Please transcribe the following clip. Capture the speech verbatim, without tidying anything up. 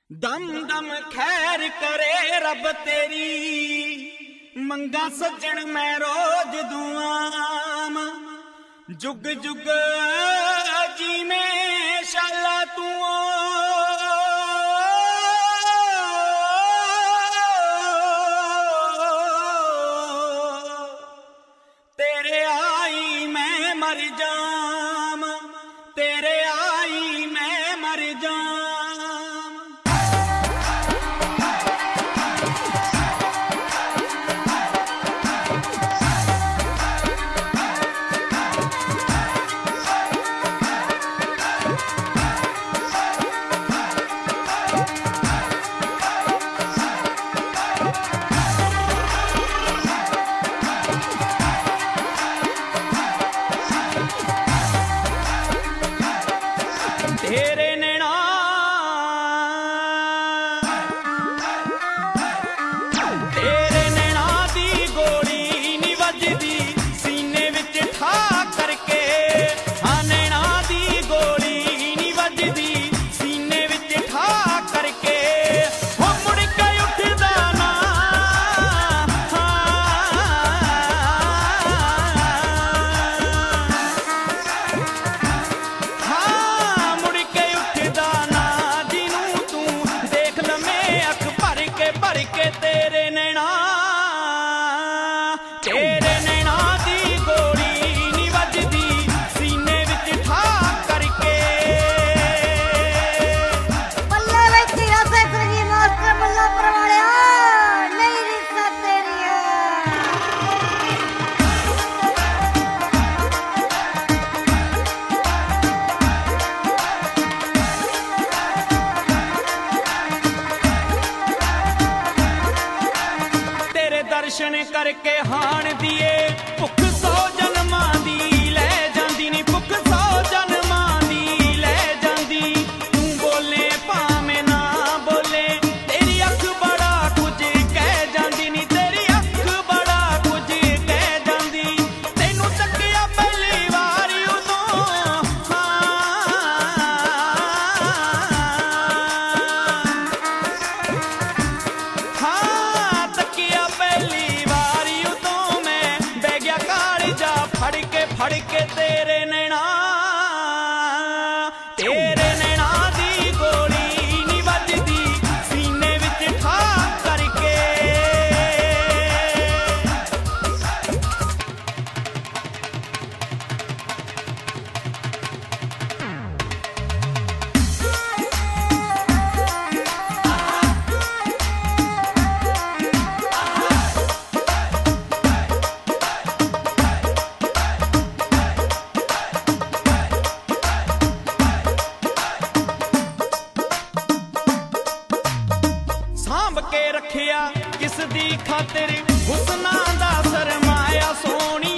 दम दम खैर करे रब तेरी, मंगा सजन मैं रोज दुआम। जुग जुग जी में शाला तू तेरे आई मैं मर जाम, तेरे आई मैं मर जाम। तेरे नैना तेरे नैना दी गोली नी वजदी सीने विच ठा करके। हाँ नैना दी गोली नी वजदी सीने विच ठा करके। हो मुड़ के उठदा ना हाँ मुड़ के उठदा ना जिनू तू देख लमे अख भर के भर के। तेरे नैना तेरे नैना दी गोली नी वजदी सीने विच ठा करके। बल्ले विच ऐसे फरजी मास्टर बल्ला परवालिया नहीं रिश्ता तेरी है। तेरे दर्शन करके हाण दिए भुख सौ जन्मां दी लै जांदी नी। भुख सौ जन्मां दी लै जांदी। तू बोले भावें ना बोले तेरी अख बड़ा कुछ कह जांदी नी। तेरी अख बड़ा कुछ कह जांदी। तैनू तक्किया पहली वारी उदों हाँ तकिया पहली वारी उदों मैं बह गया कालजा फड़ के फड़ के। तेरे नैना तेरे नैना दी गोली नी वजदी सीने विच ठा करके। सांभ के रखिया किस दी खातिर हुस्ना दा सरमाया सोहणी।